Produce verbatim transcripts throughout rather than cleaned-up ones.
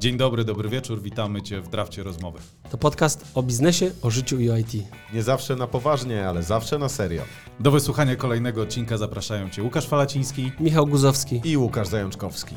Dzień dobry, dobry wieczór, witamy Cię w Drafcie Rozmowy. To podcast o biznesie, o życiu i o I T. Nie zawsze na poważnie, ale zawsze na serio. Do wysłuchania kolejnego odcinka zapraszają Cię Łukasz Falaciński, Michał Guzowski I Łukasz Zajączkowski.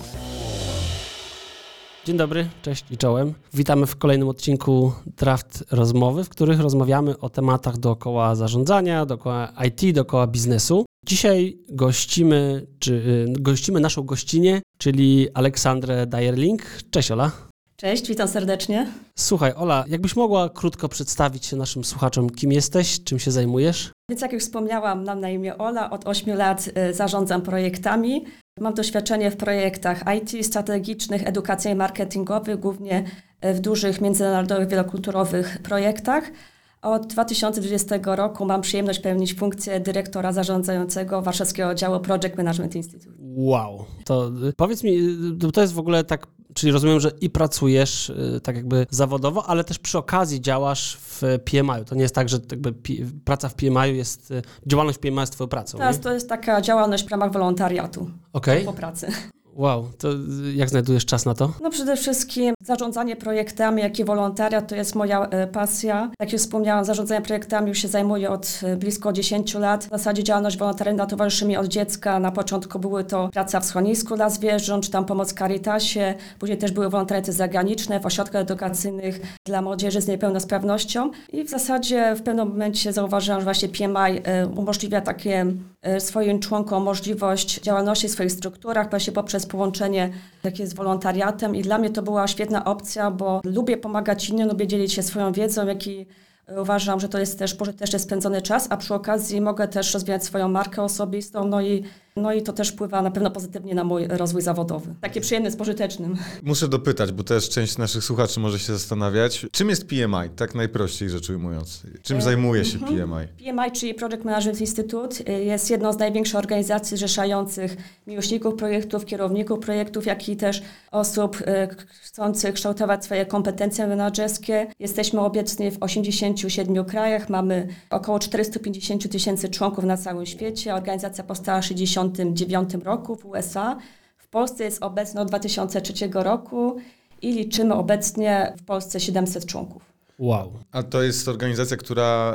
Dzień dobry, cześć i czołem. Witamy w kolejnym odcinku Draft Rozmowy, w których rozmawiamy o tematach dookoła zarządzania, dookoła I T, dookoła biznesu. Dzisiaj gościmy, czy, gościmy naszą gościnię, czyli Aleksandrę Dajerling. Cześć Ola. Cześć, witam serdecznie. Słuchaj Ola, jakbyś mogła krótko przedstawić się naszym słuchaczom, kim jesteś, czym się zajmujesz? Więc jak już wspomniałam, mam na imię Ola, od ośmiu lat zarządzam projektami. Mam doświadczenie w projektach I T, strategicznych, edukacyjnych, marketingowych, głównie w dużych, międzynarodowych, wielokulturowych projektach. Od dwa tysiące dwudziestego roku mam przyjemność pełnić funkcję dyrektora zarządzającego Warszawskiego Działu Project Management Institute. Wow, to powiedz mi, to jest w ogóle tak, czyli rozumiem, że i pracujesz tak jakby zawodowo, ale też przy okazji działasz w P M I-u. To nie jest tak, że jakby praca w P M I-u jest, działalność w P M I jest twoją pracą. Teraz to jest taka działalność w ramach wolontariatu okay. po pracy. Wow, to jak znajdujesz czas na to? No przede wszystkim zarządzanie projektami, jak i wolontariat to jest moja e, pasja. Jak już wspomniałam, zarządzaniem projektami już się zajmuję od e, blisko dziesięciu lat. W zasadzie działalność wolontarialna towarzyszy mi od dziecka. Na początku były to praca w schronisku dla zwierząt, czy tam pomoc w Caritasie. Później też były wolontariaty zagraniczne w ośrodkach edukacyjnych dla młodzieży z niepełnosprawnością. I w zasadzie w pewnym momencie zauważyłam, że właśnie P M I e, umożliwia takie e, swoim członkom możliwość działalności w swoich strukturach, właśnie poprzez połączenie takie z wolontariatem i dla mnie to była świetna opcja, bo lubię pomagać innym, lubię dzielić się swoją wiedzą, jak i uważam, że to jest też pożytecznie spędzony czas, a przy okazji mogę też rozwijać swoją markę osobistą, no i, no i to też wpływa na pewno pozytywnie na mój rozwój zawodowy. Takie przyjemne z pożytecznym. Muszę dopytać, bo też część naszych słuchaczy może się zastanawiać, czym jest P M I, tak najprościej rzecz ujmując? Czym e, zajmuje się P M I? P M I, czyli Project Management Institute, jest jedną z największych organizacji zrzeszających miłośników projektów, kierowników projektów, jak i też osób e, chcących kształtować swoje kompetencje menedżerskie. Jesteśmy obecni w osiemdziesięciu siedmiu krajach, mamy około czterysta pięćdziesiąt tysięcy członków na całym świecie. Organizacja powstała w tysiąc dziewięćset sześćdziesiątym dziewiątym roku w U S A. W Polsce jest obecna od dwa tysiące trzeciego roku i liczymy obecnie w Polsce siedemset członków. Wow. A to jest organizacja, która...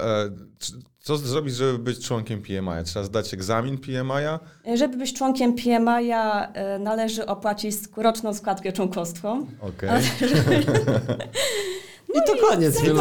Co zrobić, żeby być członkiem P M I? Trzeba zdać egzamin P M I-a? Żeby być członkiem P M I-a należy opłacić roczną składkę członkostwa. Okej. Okay. No I to koniec. No,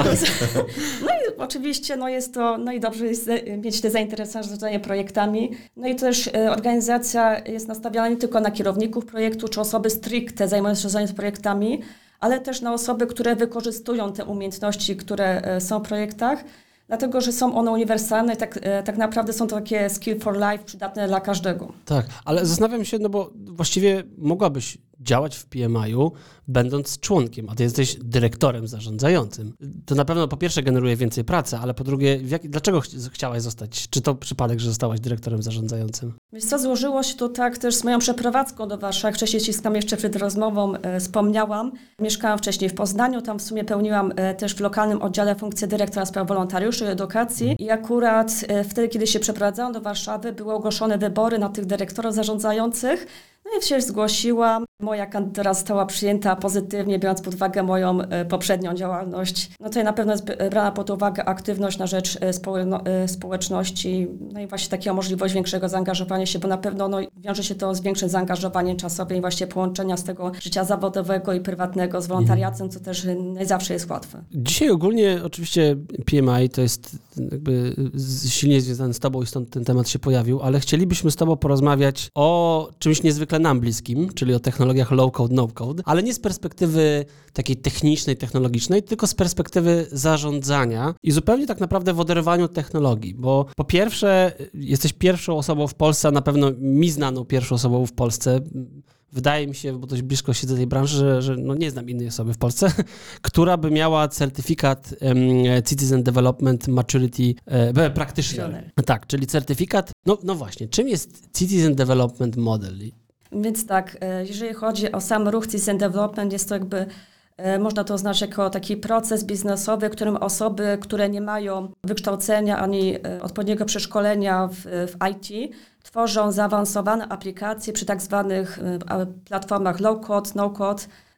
no i oczywiście no jest to, no i dobrze jest mieć te zainteresowanie projektami. No i też e, organizacja jest nastawiona nie tylko na kierowników projektu, czy osoby stricte zajmujące się projektami, ale też na osoby, które wykorzystują te umiejętności, które e, są w projektach, dlatego że są one uniwersalne i tak, e, tak naprawdę są to takie skill for life przydatne dla każdego. Tak, ale zastanawiam się, no bo właściwie mogłabyś działać w P M I-u, będąc członkiem, a ty jesteś dyrektorem zarządzającym. To na pewno po pierwsze generuje więcej pracy, ale po drugie, w jak, dlaczego ch- chciałaś zostać? Czy to przypadek, że zostałaś dyrektorem zarządzającym? Wiesz co, złożyło się to tak też z moją przeprowadzką do Warszawy. Wcześniej ściskam jeszcze przed rozmową, e, wspomniałam. Mieszkałam wcześniej w Poznaniu, tam w sumie pełniłam e, też w lokalnym oddziale funkcję dyrektora spraw wolontariuszy i edukacji. I akurat e, wtedy, kiedy się przeprowadzałam do Warszawy, były ogłoszone wybory na tych dyrektorów zarządzających. No i się zgłosiłam. Moja kandydatura została przyjęta pozytywnie, biorąc pod uwagę moją e, poprzednią działalność. No tutaj na pewno jest brana pod uwagę aktywność na rzecz e, społeczno, e, społeczności, no i właśnie taka możliwość większego zaangażowania się, bo na pewno no, wiąże się to z większym zaangażowaniem czasowym i właśnie połączenia z tego życia zawodowego i prywatnego z wolontariatem, co też nie zawsze jest łatwe. Dzisiaj ogólnie oczywiście P M I to jest jakby silnie związany z tobą i stąd ten temat się pojawił, ale chcielibyśmy z tobą porozmawiać o czymś niezwykle nam bliskim, czyli o technologiach low-code, no-code, ale nie z perspektywy takiej technicznej, technologicznej, tylko z perspektywy zarządzania i zupełnie tak naprawdę w oderwaniu technologii, bo po pierwsze jesteś pierwszą osobą w Polsce, a na pewno mi znaną pierwszą osobą w Polsce, wydaje mi się, bo dość blisko siedzę tej branży, że, że no nie znam innej osoby w Polsce, która by miała certyfikat um, Citizen Development Maturity uh, Practitioner. Tak, czyli certyfikat, no, no właśnie, czym jest Citizen Development Model? Więc tak, jeżeli chodzi o sam ruch Citizen Development, jest to jakby, można to oznaczyć jako taki proces biznesowy, w którym osoby, które nie mają wykształcenia ani odpowiedniego przeszkolenia w, w I T, tworzą zaawansowane aplikacje przy tak zwanych platformach low-code, no-code,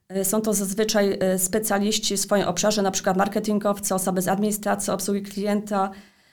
Są to zazwyczaj specjaliści w swoim obszarze, na przykład marketingowcy, osoby z administracji, obsługi klienta,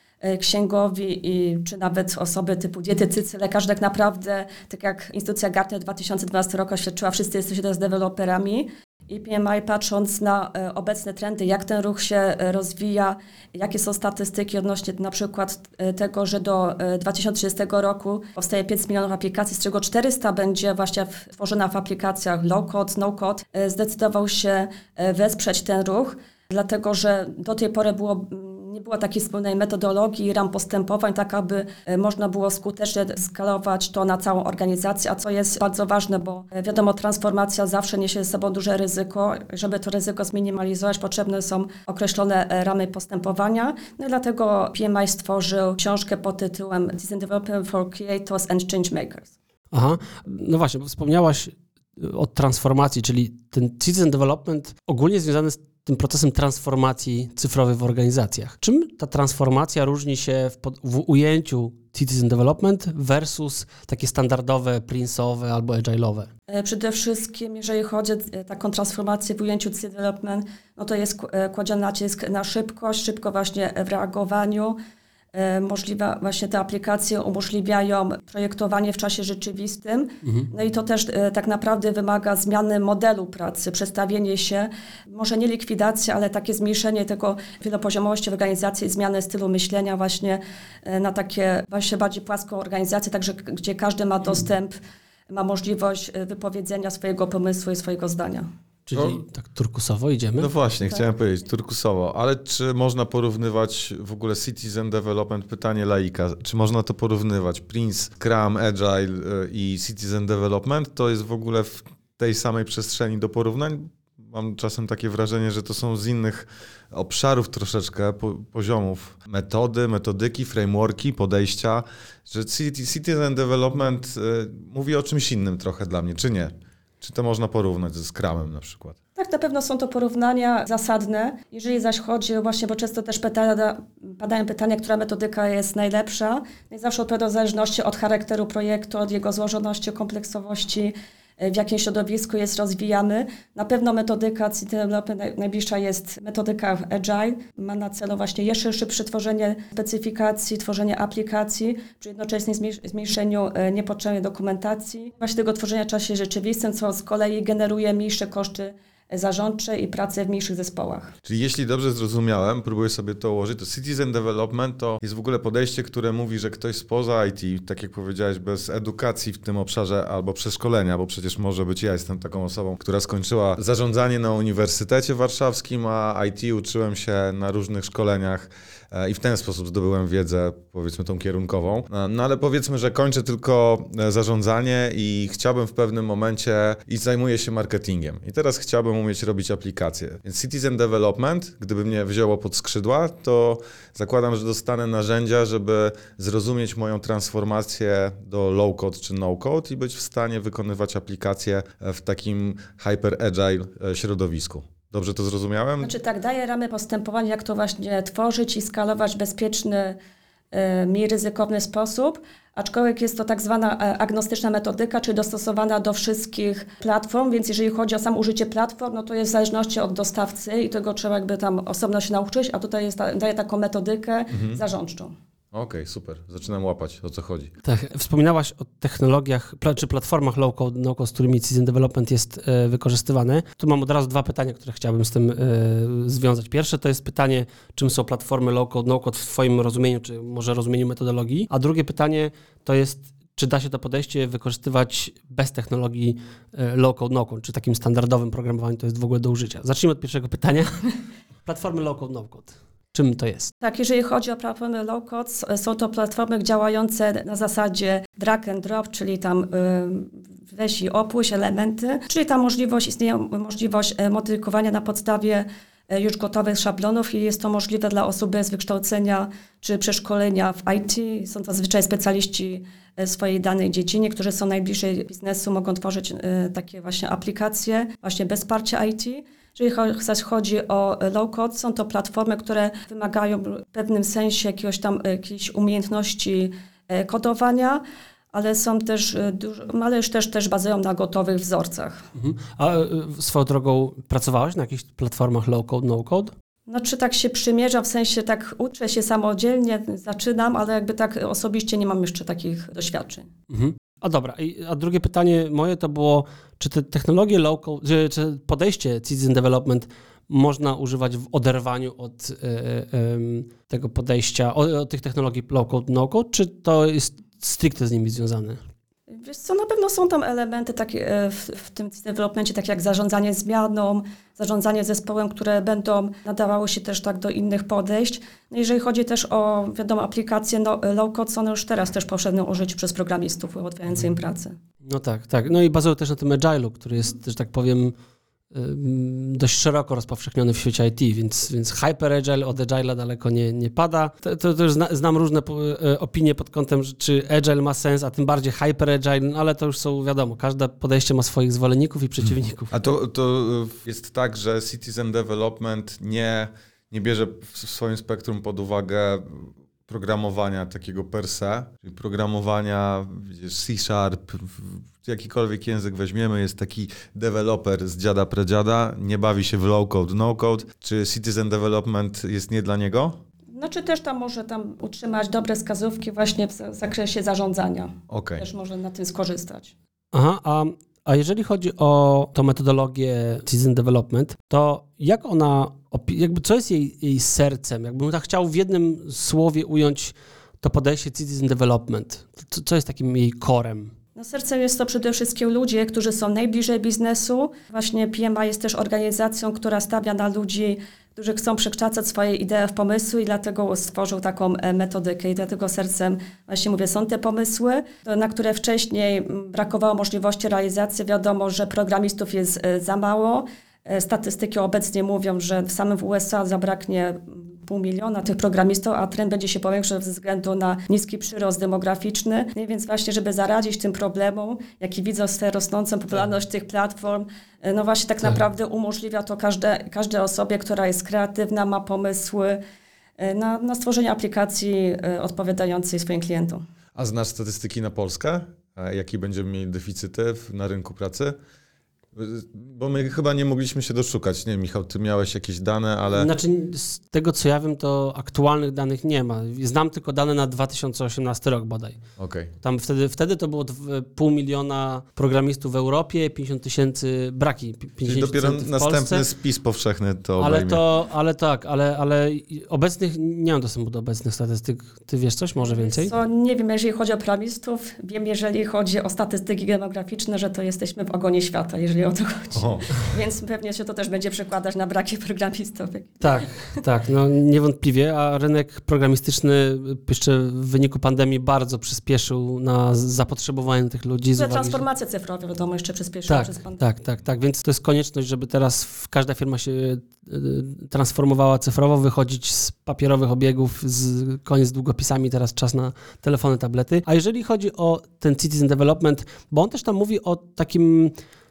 księgowi i czy nawet osoby typu dietetycy, lekarze. Tak naprawdę, tak jak instytucja Gartner w dwa tysiące dwunastym roku oświadczyła, wszyscy jesteśmy teraz deweloperami. I P M I, patrząc na obecne trendy, jak ten ruch się rozwija, jakie są statystyki odnośnie na przykład tego, że do dwa tysiące trzydziestego roku powstaje pięć milionów aplikacji, z czego czterysta będzie właśnie tworzona w aplikacjach low-code, no-code, zdecydował się wesprzeć ten ruch, dlatego że do tej pory było nie było takiej wspólnej metodologii i ram postępowań, tak aby można było skutecznie skalować to na całą organizację, a co jest bardzo ważne, bo wiadomo, transformacja zawsze niesie ze sobą duże ryzyko. Żeby to ryzyko zminimalizować, potrzebne są określone ramy postępowania. No i dlatego P M I stworzył książkę pod tytułem Citizen Development for Creators and Changemakers. Aha, no właśnie, bo wspomniałaś o transformacji, czyli ten Citizen Development ogólnie związany z tym procesem transformacji cyfrowej w organizacjach. Czym ta transformacja różni się w, pod, w ujęciu Citizen Development versus takie standardowe, prince'owe albo agile'owe? Przede wszystkim, jeżeli chodzi o taką transformację w ujęciu Citizen Development, no to jest kładziony nacisk na szybkość, szybko właśnie w reagowaniu. Możliwe, właśnie te aplikacje umożliwiają projektowanie w czasie rzeczywistym. Mhm. No i to też e, tak naprawdę wymaga zmiany modelu pracy, przestawienie się, może nie likwidacja, ale takie zmniejszenie tego wielopoziomowości w organizacji, zmiany stylu myślenia właśnie e, na takie właśnie bardziej płaską organizację, także gdzie każdy ma dostęp, mhm. ma możliwość wypowiedzenia swojego pomysłu i swojego zdania. Czyli no, tak turkusowo idziemy? No właśnie, tak. chciałem powiedzieć, turkusowo, ale czy można porównywać w ogóle Citizen Development, pytanie laika, czy można to porównywać? Prince, Scrum, Agile i Citizen Development to jest w ogóle w tej samej przestrzeni do porównań? Mam czasem takie wrażenie, że to są z innych obszarów troszeczkę, po, poziomów, metody, metodyki, frameworki, podejścia, że Citizen Development y, mówi o czymś innym trochę dla mnie, czy nie? Czy to można porównać ze Scrumem na przykład? Tak, na pewno są to porównania zasadne. Jeżeli zaś chodzi właśnie, bo często też pyta, padają pytania, która metodyka jest najlepsza, no i zawsze odpowiada w zależności od charakteru projektu, od jego złożoności, kompleksowości, w jakim środowisku jest rozwijany. Na pewno metodyka Citizen Development najbliższa jest metodyka Agile. Ma na celu właśnie jeszcze szybsze tworzenie specyfikacji, tworzenie aplikacji, przy jednoczesnym zmniejszeniu niepotrzebnej dokumentacji. Właśnie tego tworzenia w czasie rzeczywistym, co z kolei generuje mniejsze koszty zarządcze i pracę w mniejszych zespołach. Czyli jeśli dobrze zrozumiałem, próbuję sobie to ułożyć, to Citizen Development to jest w ogóle podejście, które mówi, że ktoś spoza I T, tak jak powiedziałeś, bez edukacji w tym obszarze albo przeszkolenia, bo przecież może być ja jestem taką osobą, która skończyła zarządzanie na Uniwersytecie Warszawskim, a I T uczyłem się na różnych szkoleniach i w ten sposób zdobyłem wiedzę, powiedzmy tą kierunkową. No ale powiedzmy, że kończę tylko zarządzanie i chciałbym w pewnym momencie i zajmuję się marketingiem. I teraz chciałbym umieć robić aplikacje. Więc Citizen Development, gdyby mnie wzięło pod skrzydła, to zakładam, że dostanę narzędzia, żeby zrozumieć moją transformację do low-code czy no-code i być w stanie wykonywać aplikacje w takim hyper-agile środowisku. Dobrze to zrozumiałem? Znaczy tak, daje ramy postępowania, jak to właśnie tworzyć i skalować w bezpieczny, mniej ryzykowny sposób, aczkolwiek jest to tak zwana agnostyczna metodyka, czyli dostosowana do wszystkich platform, więc jeżeli chodzi o samo użycie platform, no to jest w zależności od dostawcy i tego trzeba jakby tam osobno się nauczyć, a tutaj jest, daje taką metodykę mhm. zarządczą. Okej, okay, super. Zaczynam łapać, o co chodzi. Tak, wspominałaś o technologiach czy platformach low-code, no-code, z którymi Citizen Development jest e, wykorzystywany. Tu mam od razu dwa pytania, które chciałbym z tym e, związać. Pierwsze to jest pytanie, czym są platformy low-code, no-code w twoim rozumieniu, czy może rozumieniu metodologii. A drugie pytanie to jest, czy da się to podejście wykorzystywać bez technologii e, low-code, no-code, czy takim standardowym programowaniu to jest w ogóle do użycia. Zacznijmy od pierwszego pytania. Platformy low-code, no-code. Czym to jest? Tak, jeżeli chodzi o platformy low-code, są to platformy działające na zasadzie drag and drop, czyli tam y, weź i opuść elementy, czyli tam możliwość, istnieje możliwość modyfikowania na podstawie już gotowych szablonów i jest to możliwe dla osób bez wykształcenia czy przeszkolenia w I T. Są to zazwyczaj specjaliści w swojej danej dziedzinie, którzy są najbliżej biznesu, mogą tworzyć y, takie właśnie aplikacje właśnie bez wsparcia I T. Jeżeli zaś chodzi o low-code, są to platformy, które wymagają w pewnym sensie jakiegoś tam, jakiejś umiejętności kodowania, ale są też, dużo, ale już też, też bazują na gotowych wzorcach. Mhm. A swoją drogą pracowałeś na jakichś platformach low-code, no-code? No czy tak się przymierzam, w sensie tak uczę się samodzielnie, zaczynam, ale jakby tak osobiście nie mam jeszcze takich doświadczeń. Mhm. A dobra, a drugie pytanie moje to było, czy te technologie low-code, czy, czy podejście Citizen Development można używać w oderwaniu od y, y, tego podejścia, od, od tych technologii low-code, no-code, czy to jest stricte z nimi związane? Wiesz co, na pewno są tam elementy takie w, w tym developmencie, takie jak zarządzanie zmianą, zarządzanie zespołem, które będą nadawały się też tak do innych podejść. No jeżeli chodzi też o, wiadomo, aplikacje no, low-code, są one już teraz też powszechne użyciu przez programistów, ułatwiające im pracę. No tak, tak. No i bazują też na tym agile'u, który jest, że tak powiem, dość szeroko rozpowszechniony w świecie I T, więc, więc hyper agile od agile'a daleko nie, nie pada. To, to, to już zna, znam różne po, opinie pod kątem, czy agile ma sens, a tym bardziej hyper agile, no ale to już są, wiadomo, każde podejście ma swoich zwolenników i przeciwników. A to, to jest tak, że Citizen Development nie, nie bierze w swoim spektrum pod uwagę programowania takiego per se, czyli programowania, widzisz, C Sharp, jakikolwiek język weźmiemy, jest taki deweloper z dziada predziada, nie bawi się w low-code, no-code. Czy Citizen Development jest nie dla niego? Znaczy też tam może tam utrzymać dobre wskazówki właśnie w zakresie zarządzania. Okay. Też może na tym skorzystać. Aha, a, a jeżeli chodzi o tą metodologię Citizen Development, to jak ona, jakby co jest jej, jej sercem? Jakbym tak chciał w jednym słowie ująć to podejście Citizen Development, co, co jest takim jej corem? No sercem jest to przede wszystkim ludzie, którzy są najbliżej biznesu. Właśnie P M I jest też organizacją, która stawia na ludzi, którzy chcą przekształcać swoje idee w pomysły i dlatego stworzył taką metodykę i dlatego sercem, właśnie mówię, są te pomysły, na które wcześniej brakowało możliwości realizacji. Wiadomo, że programistów jest za mało. Statystyki obecnie mówią, że w samym w U S A zabraknie pół miliona tych programistów, a trend będzie się powiększał ze względu na niski przyrost demograficzny. No więc właśnie, żeby zaradzić tym problemom, jaki widzą z rosnącą popularność tych platform, no właśnie tak, tak naprawdę umożliwia to każde, każdej osobie, która jest kreatywna, ma pomysły na, na stworzenie aplikacji odpowiadającej swoim klientom. A znasz statystyki na Polskę? Jakie będziemy mieli deficyty na rynku pracy? Bo my chyba nie mogliśmy się doszukać. Nie, Michał, ty miałeś jakieś dane, ale... Znaczy, z tego co ja wiem, to aktualnych danych nie ma. Znam tylko dane na dwa tysiące osiemnasty rok bodaj. Okay. Tam wtedy, wtedy to było pół miliona programistów w Europie, pięćdziesiąt tysięcy braki. Czyli dopiero następny spis powszechny to obejmie. Ale to, ale tak, ale, ale obecnych, nie mam dostępu do obecnych statystyk. Ty wiesz coś, może więcej? Co, nie wiem, jeżeli chodzi o programistów. Wiem, jeżeli chodzi o statystyki demograficzne, że to jesteśmy w ogonie świata, jeżeli o to chodzi. O. Więc pewnie się to też będzie przekładać na braki programistów. Tak, tak, no niewątpliwie, a rynek programistyczny jeszcze w wyniku pandemii bardzo przyspieszył na zapotrzebowanie tych ludzi. Uwagi, transformacja że... cyfrowa, wiadomo, jeszcze przyspieszyła tak, przez pandemię. Tak, tak, tak, więc to jest konieczność, żeby teraz każda firma się transformowała cyfrowo, wychodzić z papierowych obiegów, z koniec z długopisami, teraz czas na telefony, tablety. A jeżeli chodzi o ten Citizen Development, bo on też tam mówi o takim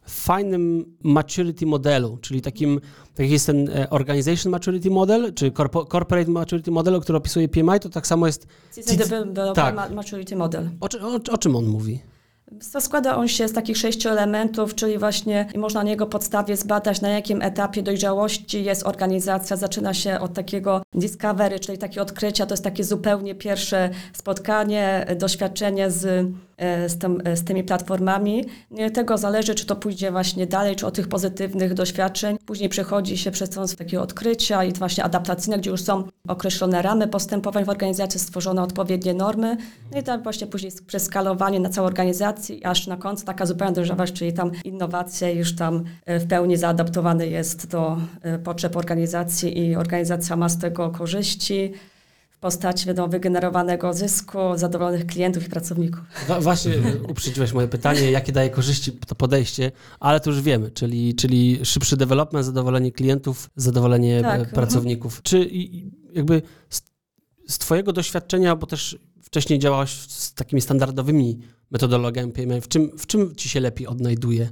fajnym maturity modelu, czyli takim, tak jest ten Organization Maturity Model, czy Corporate Maturity Model, który opisuje P M I, to tak samo jest... Citizen Development tak. Maturity Model. O, o, o czym on mówi? Składa on się z takich sześciu elementów, czyli właśnie można na jego podstawie zbadać, na jakim etapie dojrzałości jest organizacja. Zaczyna się od takiego discovery, czyli takie odkrycia, to jest takie zupełnie pierwsze spotkanie, doświadczenie z, z, tym, z tymi platformami. I od tego zależy, czy to pójdzie właśnie dalej, czy od tych pozytywnych doświadczeń. Później przechodzi się przez to takiego odkrycia i właśnie adaptacyjne, gdzie już są określone ramy postępowań w organizacji, stworzone odpowiednie normy. No i tam właśnie później przez skalowanie na całą organizację, aż na końcu taka zupełna dojrzałość, czyli tam innowacja już tam w pełni zaadaptowane jest do potrzeb organizacji i organizacja ma z tego korzyści w postaci wiadomo, wygenerowanego zysku, zadowolonych klientów i pracowników. Właśnie uprzedziłeś moje pytanie, jakie daje korzyści to podejście, ale to już wiemy, czyli, czyli szybszy development, zadowolenie klientów, zadowolenie tak. pracowników. Czy jakby z, z twojego doświadczenia, bo też wcześniej działałaś z takimi standardowymi metodologiami P M I, w czym, w czym ci się lepiej odnajduje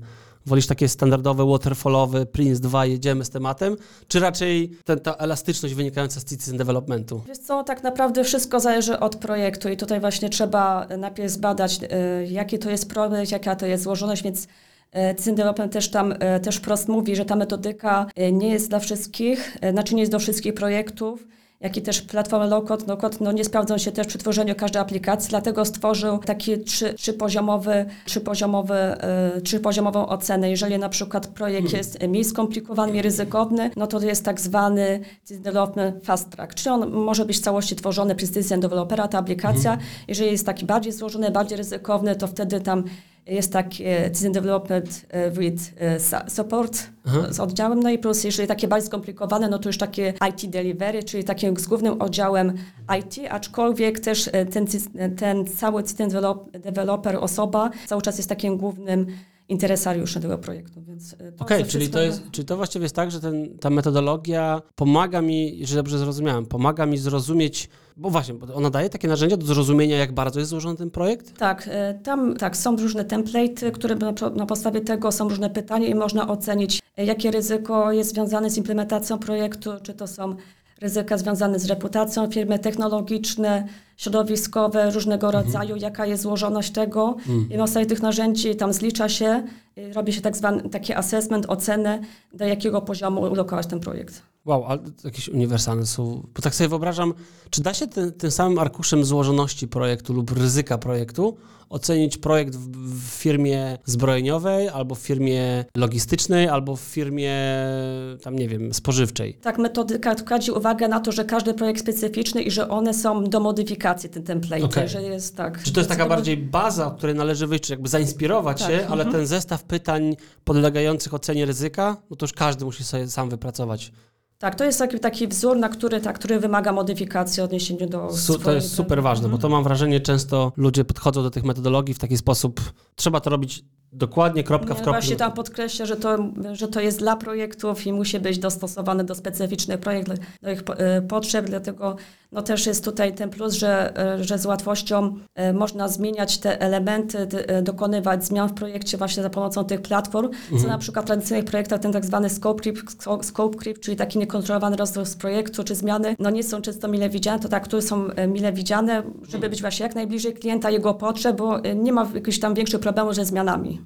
Wolisz takie standardowe, waterfallowe, Prince dwa, jedziemy z tematem, czy raczej ten, ta elastyczność wynikająca z citizen developmentu? Wiesz co, tak naprawdę wszystko zależy od projektu i tutaj właśnie trzeba najpierw zbadać, y, jaki to jest projekt, jaka to jest złożoność, więc Citizen Development też tam y, też wprost mówi, że ta metodyka y, nie jest dla wszystkich, y, znaczy nie jest do wszystkich projektów, jak i też platformy low-code, no-code no nie sprawdzą się też przy tworzeniu każdej aplikacji, dlatego stworzył taki trzy, trzypoziomowy, trzypoziomowy, y, trzypoziomową ocenę. Jeżeli na przykład projekt hmm. jest mniej skomplikowany, mniej ryzykowny, no to jest tak zwany Citizen Development Fast Track, czyli on może być w całości tworzony przez Citizen Developera, ta aplikacja. Hmm. Jeżeli jest taki bardziej złożony, bardziej ryzykowny, to wtedy tam jest taki Citizen Development with Support Aha. z oddziałem, no i plus jeżeli takie bardziej skomplikowane, no to już takie I T Delivery, czyli takim z głównym oddziałem I T, aczkolwiek też ten, ten cały Citizen Developer, osoba cały czas jest takim głównym interesariuszem tego projektu. Okej, okay, czyli, to jest, czyli to właściwie jest tak, że ten, ta metodologia pomaga mi, jeżeli dobrze zrozumiałem, pomaga mi zrozumieć, bo właśnie, bo ona daje takie narzędzia do zrozumienia, jak bardzo jest złożony ten projekt? Tak, tam tak, są różne template'y, które na, na podstawie tego są różne pytania i można ocenić, jakie ryzyko jest związane z implementacją projektu, czy to są ryzyka związane z reputacją firmy, technologiczne, środowiskowe, różnego mhm. rodzaju, jaka jest złożoność tego. Mhm. I na podstawie tych narzędzi tam zlicza się, robi się tak zwany taki assessment, ocenę, do jakiego poziomu ulokować ten projekt. Wow, ale jakieś uniwersalne są. Bo tak sobie wyobrażam, czy da się ten, tym samym arkuszem złożoności projektu lub ryzyka projektu ocenić projekt w, w firmie zbrojeniowej, albo w firmie logistycznej, albo w firmie, tam nie wiem, spożywczej? Tak, metodyka kładzie uwagę na to, że każdy projekt specyficzny i że one są do modyfikacji, te template, okay. że jest tak. Czy to jest taka bardziej baza, od której należy wyjść, czy jakby zainspirować tak. się, ale mhm. ten zestaw pytań podlegających ocenie ryzyka, no to już każdy musi sobie sam wypracować. Tak, to jest taki, taki wzór, na który, tak, który wymaga modyfikacji w odniesieniu do Su- To jest super ważne, mhm. bo to mam wrażenie, często ludzie podchodzą do tych metodologii w taki sposób, trzeba to robić dokładnie, kropka Nie, w kropkę. Właśnie tam podkreślę, że to, że to jest dla projektów i musi być dostosowane do specyficznych projektów, do ich y, potrzeb, dlatego no też jest tutaj ten plus, że, y, że z łatwością y, można zmieniać te elementy, y, dokonywać zmian w projekcie właśnie za pomocą tych platform, mhm. co na przykład w tradycyjnych projektach ten tak zwany scope creep, scope creep, czyli taki niekontrolowany rozrost projektu czy zmiany, no nie są często mile widziane, to tak, które są mile widziane, żeby być właśnie jak najbliżej klienta, jego potrzeb, bo nie ma jakichś tam większych problemów ze zmianami.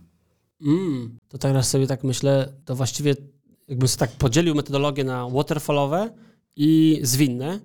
Mm, to teraz sobie tak myślę, to właściwie jakbym sobie tak podzielił metodologię na waterfallowe i zwinne,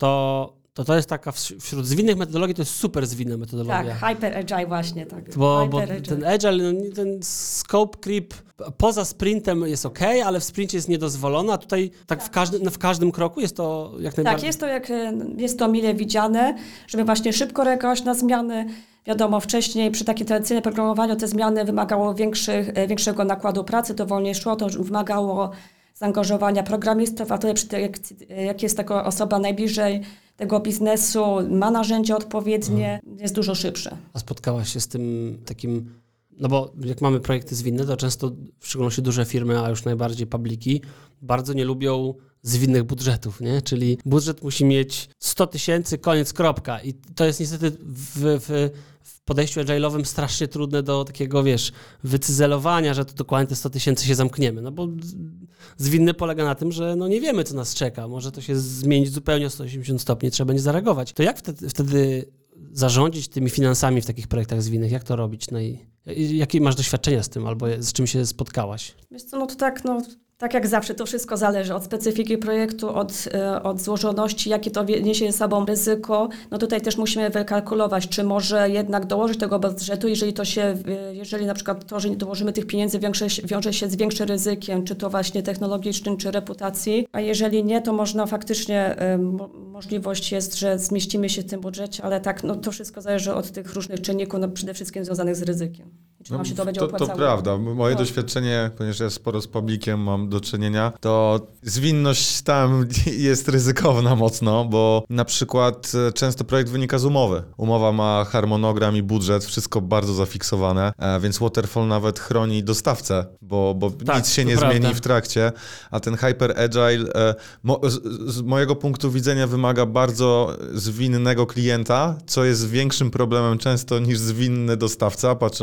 to to, to jest taka, wśród zwinnych metodologii to jest super zwinna metodologia. Tak, hyper agile właśnie, tak. Bo, bo ten agile, no, ten scope creep poza sprintem jest ok, ale w sprincie jest niedozwolony, a tutaj tak, tak. W, każdy, w każdym kroku jest to jak najbardziej... Tak, jest to, jak, jest to mile widziane, żeby właśnie szybko reagować na zmiany. Wiadomo, wcześniej przy takim tradycyjnym programowaniu te zmiany wymagało większych, większego nakładu pracy, to wolniej szło, to wymagało zaangażowania programistów, a tutaj przy tej, jak, jak jest taka osoba najbliżej tego biznesu, ma narzędzia odpowiednie, hmm. jest dużo szybsze. A spotkałaś się z tym takim, no bo jak mamy projekty zwinne, to często, w szczególności duże firmy, a już najbardziej publiki, bardzo nie lubią zwinnych budżetów, nie? Czyli budżet musi mieć sto tysięcy, koniec, kropka. I to jest niestety w, w, w podejściu agile'owym strasznie trudne do takiego, wiesz, wycyzelowania, że to dokładnie te sto tysięcy się zamkniemy. No bo zwinny polega na tym, że no nie wiemy, co nas czeka. Może to się zmienić zupełnie o sto osiemdziesiąt stopni, trzeba będzie zareagować. To jak wtedy, wtedy zarządzić tymi finansami w takich projektach zwinnych? Jak to robić? No i jakie masz doświadczenia z tym, albo z czym się spotkałaś? Wiesz co, no to tak, no... Tak jak zawsze, to wszystko zależy od specyfiki projektu, od, od złożoności, jakie to niesie ze sobą ryzyko. No tutaj też musimy wykalkulować, czy może jednak dołożyć tego budżetu, jeżeli to się, jeżeli na przykład to, że nie dołożymy tych pieniędzy wiąże, wiąże się z większym ryzykiem, czy to właśnie technologicznym, czy reputacji, a jeżeli nie, to można faktycznie, mo, możliwość jest, że zmieścimy się w tym budżecie, ale tak, no to wszystko zależy od tych różnych czynników, no przede wszystkim związanych z ryzykiem. Czy nam się to będzie to, opłacało? To prawda. Moje no. doświadczenie, ponieważ ja sporo z publikiem mam do czynienia, to zwinność tam jest ryzykowna mocno, bo na przykład często projekt wynika z umowy. Umowa ma harmonogram i budżet, wszystko bardzo zafiksowane, więc Waterfall nawet chroni dostawcę, bo, bo tak, nic się nie prawda. zmieni w trakcie, a ten Hyper Agile mo, z, z mojego punktu widzenia wymaga bardzo zwinnego klienta, co jest większym problemem często niż zwinny dostawca, patrząc po naszym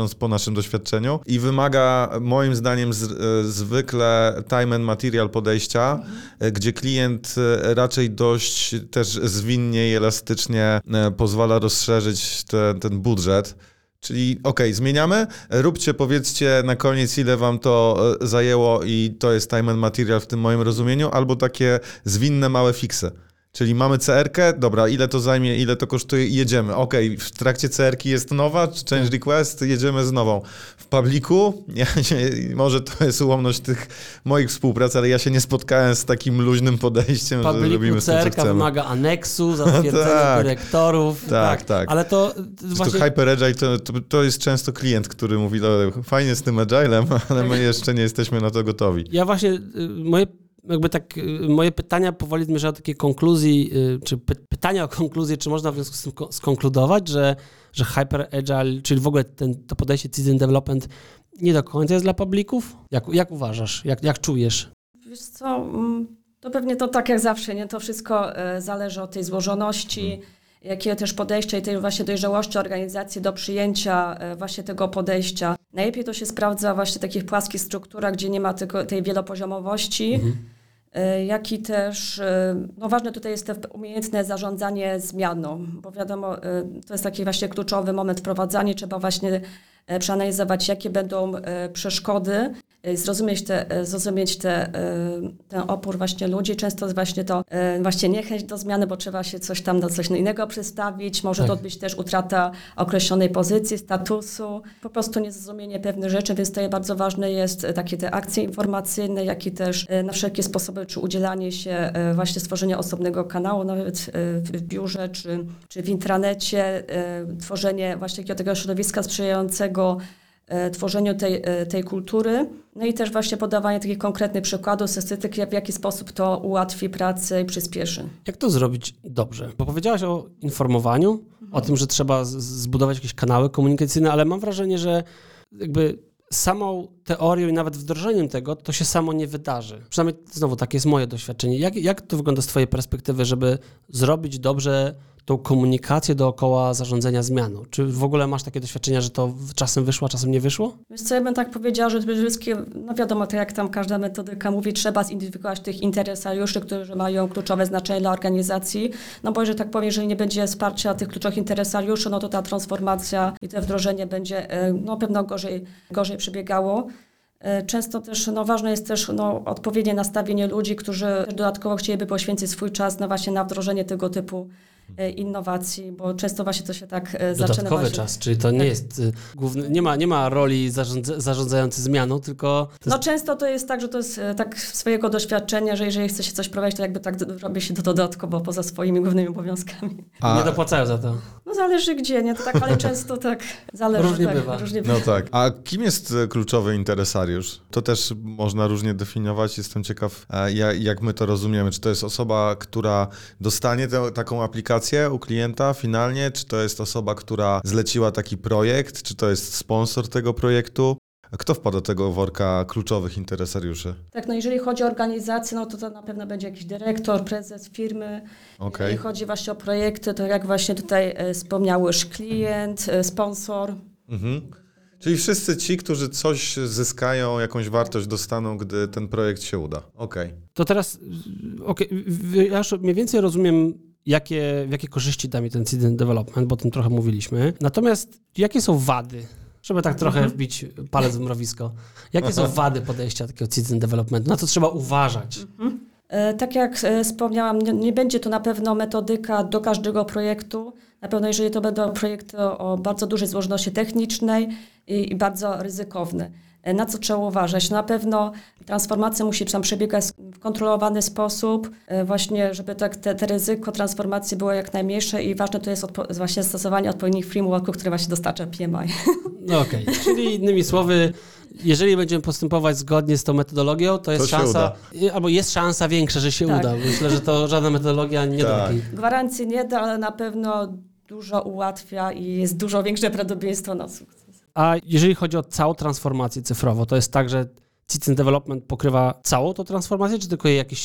naszym doświadczeniu i wymaga moim zdaniem z, zwykle time and material podejścia, mhm. gdzie klient raczej dość też zwinnie i elastycznie pozwala rozszerzyć te, ten budżet. Czyli okej, okay, zmieniamy, róbcie, powiedzcie na koniec, ile wam to zajęło i to jest time and material w tym moim rozumieniu, albo takie zwinne małe fiksy. Czyli mamy C R-kę, dobra, ile to zajmie, ile to kosztuje i jedziemy. Okej, okay, w trakcie C R-ki jest nowa, change request, jedziemy z nową. W Publicu, ja nie, może to jest ułomność tych moich współprac, ale ja się nie spotkałem z takim luźnym podejściem, Publicu że robimy C R-ka wymaga aneksu, zatwierdzenia tak, dyrektorów. Tak, tak, tak. Ale to właśnie... To Hyper Agile to, to, to jest często klient, który mówi, no, fajnie z tym Agilem, ale my jeszcze nie jesteśmy na to gotowi. Ja właśnie, moje jakby tak, moje pytania powoli zmierzają do takiej konkluzji, czy py, pytania o konkluzję, czy można w związku z tym skonkludować, że, że Hyper Agile, czyli w ogóle ten, to podejście Citizen Development nie do końca jest dla publików? Jak, jak uważasz? Jak, jak czujesz? Wiesz co, to pewnie to tak jak zawsze, nie? To wszystko zależy od tej złożoności, hmm. jakiego też podejścia i tej właśnie dojrzałości organizacji do przyjęcia właśnie tego podejścia. Najlepiej to się sprawdza właśnie w takich płaskich strukturach, gdzie nie ma tylko tej wielopoziomowości, mhm. jak i też, no ważne tutaj jest to umiejętne zarządzanie zmianą, bo wiadomo, to jest taki właśnie kluczowy moment wprowadzania, trzeba właśnie przeanalizować, jakie będą przeszkody, zrozumieć, te, zrozumieć te, ten opór właśnie ludzi. Często jest właśnie to właśnie niechęć do zmiany, bo trzeba się coś tam do coś innego przestawić. Może tak. to być też utrata określonej pozycji, statusu, po prostu niezrozumienie pewnych rzeczy, więc tutaj bardzo ważne jest takie te akcje informacyjne, jak i też na wszelkie sposoby, czy udzielanie się, właśnie stworzenie osobnego kanału, nawet w biurze, czy, czy w intranecie, tworzenie właśnie takiego środowiska sprzyjającego tworzeniu tej, tej kultury, no i też właśnie podawanie takich konkretnych przykładów, statystyk, w jaki sposób to ułatwi pracę i przyspieszy. Jak to zrobić dobrze? Bo powiedziałaś o informowaniu, mhm. o tym, że trzeba z- zbudować jakieś kanały komunikacyjne, ale mam wrażenie, że jakby samą teorią i nawet wdrożeniem tego, to się samo nie wydarzy. Przynajmniej znowu takie jest moje doświadczenie. Jak, jak to wygląda z twojej perspektywy, żeby zrobić dobrze tą komunikację dookoła zarządzania zmianą? Czy w ogóle masz takie doświadczenia, że to czasem wyszło, a czasem nie wyszło? Wiesz co, ja bym tak powiedziała, że wszystkie, no wiadomo, to jak tam każda metodyka mówi, trzeba zidentyfikować tych interesariuszy, którzy mają kluczowe znaczenie dla organizacji, no bo, że tak powiem, jeżeli nie będzie wsparcia tych kluczowych interesariuszy, no to ta transformacja i to wdrożenie będzie no pewno gorzej, gorzej przebiegało. Często też no, ważne jest też no, odpowiednie nastawienie ludzi, którzy dodatkowo chcieliby poświęcić swój czas na właśnie na wdrożenie tego typu innowacji, bo często właśnie to się tak Dodatkowy zaczyna. Dodatkowy czas, czyli to nie tak. jest główny, nie ma, nie ma roli zarządza, zarządzający zmianą, tylko... No jest... często to jest tak, że to jest tak swojego doświadczenia, że jeżeli chce się coś prowadzić, to jakby tak robi się to dodatkowo poza swoimi głównymi obowiązkami. A... Nie dopłacają za to. No zależy gdzie, nie? To tak, ale często tak zależy. Różnie tak, bywa. Różnie no tak. A kim jest kluczowy interesariusz? To też można różnie definiować. Jestem ciekaw, jak my to rozumiemy. Czy to jest osoba, która dostanie tę, taką aplikację u klienta finalnie? Czy to jest osoba, która zleciła taki projekt? Czy to jest sponsor tego projektu? Kto wpada do tego worka kluczowych interesariuszy? Tak, no jeżeli chodzi o organizację, no to to na pewno będzie jakiś dyrektor, prezes firmy. Okay. Jeżeli chodzi właśnie o projekty, to jak właśnie tutaj e, wspomniałeś, klient, e, sponsor. Mhm. Czyli wszyscy ci, którzy coś zyskają, jakąś wartość dostaną, gdy ten projekt się uda. Okej. Okay. To teraz, okay, ja już mniej więcej rozumiem, jakie, jakie korzyści da mi ten Citizen Development, bo o tym trochę mówiliśmy. Natomiast jakie są wady? Żeby tak trochę wbić palec w mrowisko. Jakie są wady podejścia takiego Citizen Developmentu? Na co trzeba uważać? Mhm. E, tak jak e, wspomniałam, nie, nie będzie to na pewno metodyka do każdego projektu. Na pewno jeżeli to będą projekty o, o bardzo dużej złożoności technicznej i, i bardzo ryzykowne. E, na co trzeba uważać? Na pewno transformacja musi tam przebiegać w kontrolowany sposób, e, właśnie żeby tak te, te ryzyko transformacji było jak najmniejsze i ważne to jest odpo- właśnie stosowanie odpowiednich frameworków, które właśnie dostarcza P M I. No okej, okay. Czyli innymi słowy, jeżeli będziemy postępować zgodnie z tą metodologią, to jest to szansa, albo jest szansa większa, że się tak. uda. Myślę, że to żadna metodologia nie da takiej. Gwarancji nie da, ale na pewno dużo ułatwia i jest dużo większe prawdopodobieństwo na sukces. A jeżeli chodzi o całą transformację cyfrową, to jest tak, że Citizen Development pokrywa całą tą transformację, czy tylko jej jakiś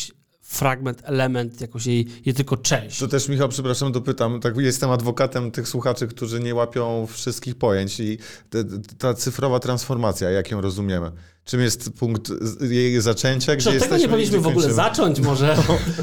fragment, element, jakąś jej, jej tylko część. To też, Michał, przepraszam, dopytam, tak jestem adwokatem tych słuchaczy, którzy nie łapią wszystkich pojęć i te, ta cyfrowa transformacja, jak ją rozumiemy? Czym jest punkt jej zaczęcia, gdzie Czy od tego jesteśmy nie powinniśmy i w ogóle kończymy? zacząć może?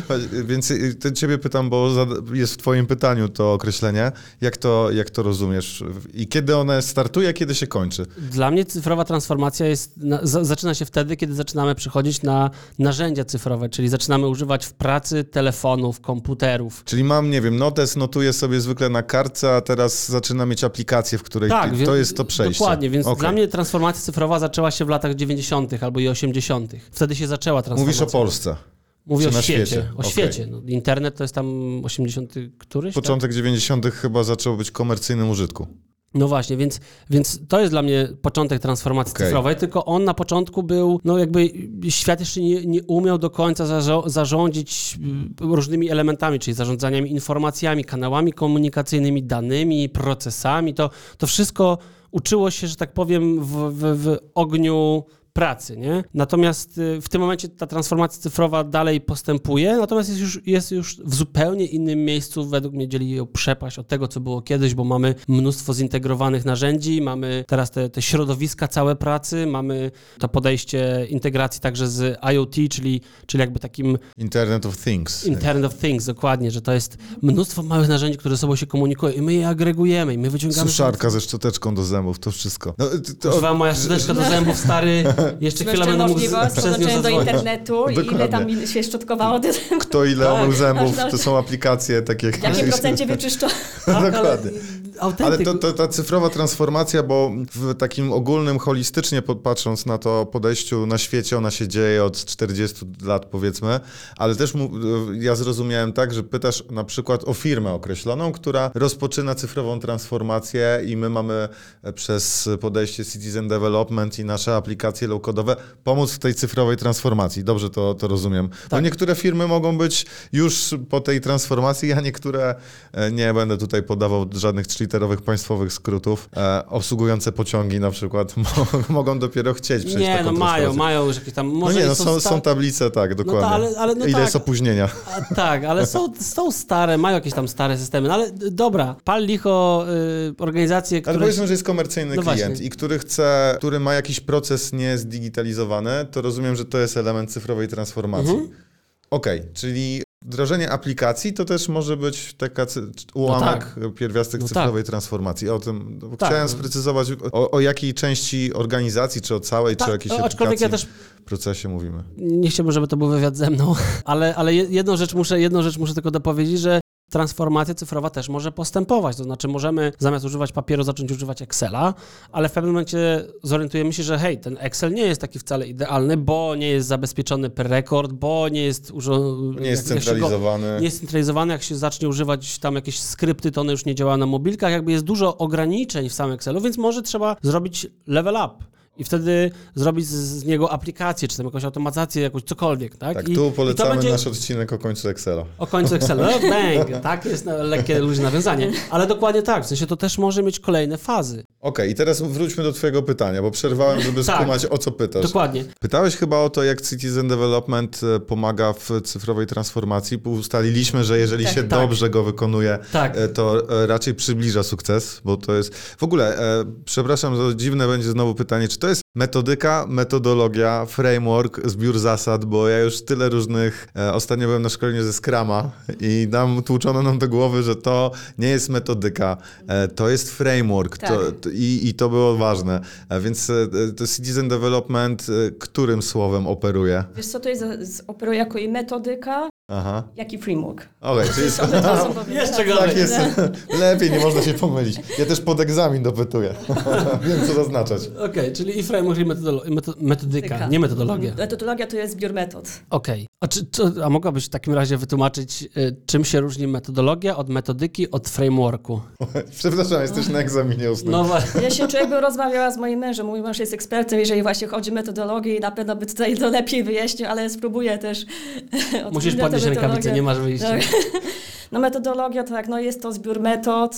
Więc to ciebie pytam, bo jest w twoim pytaniu to określenie. Jak to, jak to rozumiesz? I kiedy one startuje, kiedy się kończy? Dla mnie cyfrowa transformacja jest, na, za, zaczyna się wtedy, kiedy zaczynamy przychodzić na narzędzia cyfrowe, czyli zaczynamy używać w pracy telefonów, komputerów. Czyli mam, nie wiem, notes, notuję sobie zwykle na kartce, a teraz zaczynam mieć aplikację, w której Tak, to więc- jest to przejście. Dokładnie, więc Okej. dla mnie transformacja cyfrowa zaczęła się w latach dziewięćdziesiątych albo i osiemdziesiątych. Wtedy się zaczęła transformacja. Mówisz o Polsce. Mówię czy o na świecie. świecie? O Okej. świecie. No, internet to jest tam osiemdziesiąty któryś? Tak? Początek dziewięćdziesiątych chyba zaczął być komercyjnym użytku. No właśnie, więc, więc to jest dla mnie początek transformacji Okej. cyfrowej, tylko on na początku był, no jakby świat jeszcze nie, nie umiał do końca zarzo- zarządzić y, różnymi elementami, czyli zarządzaniem informacjami, kanałami komunikacyjnymi, danymi, procesami. To, to wszystko uczyło się, że tak powiem, w, w, w ogniu pracy, nie? Natomiast y, w tym momencie ta transformacja cyfrowa dalej postępuje, natomiast jest już, jest już w zupełnie innym miejscu, według mnie dzieli ją przepaść od tego, co było kiedyś, bo mamy mnóstwo zintegrowanych narzędzi, mamy teraz te, te środowiska całe pracy, mamy to podejście integracji także z IoT, czyli, czyli jakby takim Internet of Things. Internet of Things, dokładnie, że to jest mnóstwo małych narzędzi, które ze sobą się komunikują i my je agregujemy i my wyciągamy... Suszarka ze szczoteczką do zębów, to wszystko. No, to, Używała moja szczoteczka do zębów, stary, jeszcze chwilę Jeszcze będę mógł z- możliwość przez nią podłączenia do zadzwonić. internetu i ile Dokładnie. tam mi się szczotkowało. Kto ile Tak. omył zębów, Aż- to są aplikacje takie... W jakim procencie wyczyszczo? Tak, Dokładnie. Autentyk. Ale to, to, ta cyfrowa transformacja, bo w takim ogólnym, holistycznie patrząc na to podejściu na świecie, ona się dzieje od czterdziestu lat powiedzmy, ale też mu, ja zrozumiałem tak, że pytasz na przykład o firmę określoną, która rozpoczyna cyfrową transformację i my mamy przez podejście Citizen Development i nasze aplikacje low-codowe pomóc w tej cyfrowej transformacji. Dobrze to, to rozumiem. Bo Tak. niektóre firmy mogą być już po tej transformacji, a niektóre e, nie będę tutaj podawał żadnych literowych państwowych skrótów, e, obsługujące pociągi na przykład mo- mogą dopiero chcieć przejść Nie, taką no mają, transformację. mają już jakieś tam... No Może nie, no są, są, sta- są tablice, tak, dokładnie. ale- ale no Ile tak. jest opóźnienia? A, tak, ale są, są stare, mają jakieś tam stare systemy, no ale d- dobra, pal licho y, organizacje, Ale które... powiedzmy, że jest komercyjny No klient właśnie. i który chce, który ma jakiś proces niezdigitalizowany, to rozumiem, że to jest element cyfrowej transformacji. Mhm. Okej, czyli wdrożenie aplikacji to też może być taka cy- ułamek pierwiastek No cyfrowej transformacji. O tym no, Tak. chciałem sprecyzować, o, o jakiej części organizacji, czy o całej, Tak, czy o jakiejś aczkolwiek aplikacji ja też procesie mówimy. nie chciałbym, żeby to był wywiad ze mną, ale, ale je- jedną rzecz muszę, jedną rzecz muszę tylko dopowiedzieć, że transformacja cyfrowa też może postępować. To znaczy możemy zamiast używać papieru zacząć używać Excela, ale w pewnym momencie zorientujemy się, że hej, ten Excel nie jest taki wcale idealny, bo nie jest zabezpieczony per rekord, bo nie jest urzo- Nie jest jak- jak się go- centralizowany. Nie jest centralizowany, jak się zacznie używać tam jakieś skrypty, to one już nie działają na mobilkach, jakby jest dużo ograniczeń w samym Excelu, więc może trzeba zrobić level up. I wtedy zrobić z, z niego aplikację, czy tam jakąś automatyzację, jakąś cokolwiek, tak? Tak, I, tu i to polecamy będzie nasz odcinek o końcu Excela. o końcu Excela. No, bang, tak? Jest na, lekkie, luźne nawiązanie. Ale dokładnie tak, w sensie to też może mieć kolejne fazy. Okej, i teraz wróćmy do twojego pytania, bo przerwałem, żeby Tak. skumać, o co pytasz. Dokładnie. Pytałeś chyba o to, jak Citizen Development e, pomaga w cyfrowej transformacji. Ustaliliśmy, że jeżeli Tak, się tak. dobrze go wykonuje, Tak. e, to e, raczej przybliża sukces, bo to jest... W ogóle, e, przepraszam, to dziwne będzie znowu pytanie, czy to jest metodyka, metodologia, framework, zbiór zasad, bo ja już tyle różnych... E, ostatnio byłem na szkoleniu ze Scruma i nam tłuczono nam do głowy, że to nie jest metodyka, e, to jest framework. Tak. To, to, i, I to było ważne. A więc e, to Citizen Development, e, którym słowem operuje? Wiesz co, to jest, z- operuje jako i metodyka, Aha. jak i framework. Okej, czyli jest... One to są powiedzone. Jeszcze Tak. gorzej. Tak jest. Lepiej, nie można się pomylić. Ja też pod egzamin dopytuję. Wiem, co zaznaczać. Okej, czyli i framework, i metodolo- meto- metodyka, Tyka. nie metodologia. Metodologia to jest zbiór metod. Okej. A, czy, czy, a mogłabyś w takim razie wytłumaczyć, y, czym się różni metodologia od metodyki, od frameworku? Przepraszam, jesteś na egzaminie ustnym. No właśnie. Ja się czuję, jakbym rozmawiała z moim mężem. Mój mąż jest ekspertem, jeżeli właśnie chodzi o metodologię i na pewno by tutaj to lepiej wyjaśnił, ale spróbuję też. Musisz odpowiedzieć na podnieść tę rękawicę, metodologię. nie masz wyjścia. Tak. No metodologia, tak, no jest to zbiór metod,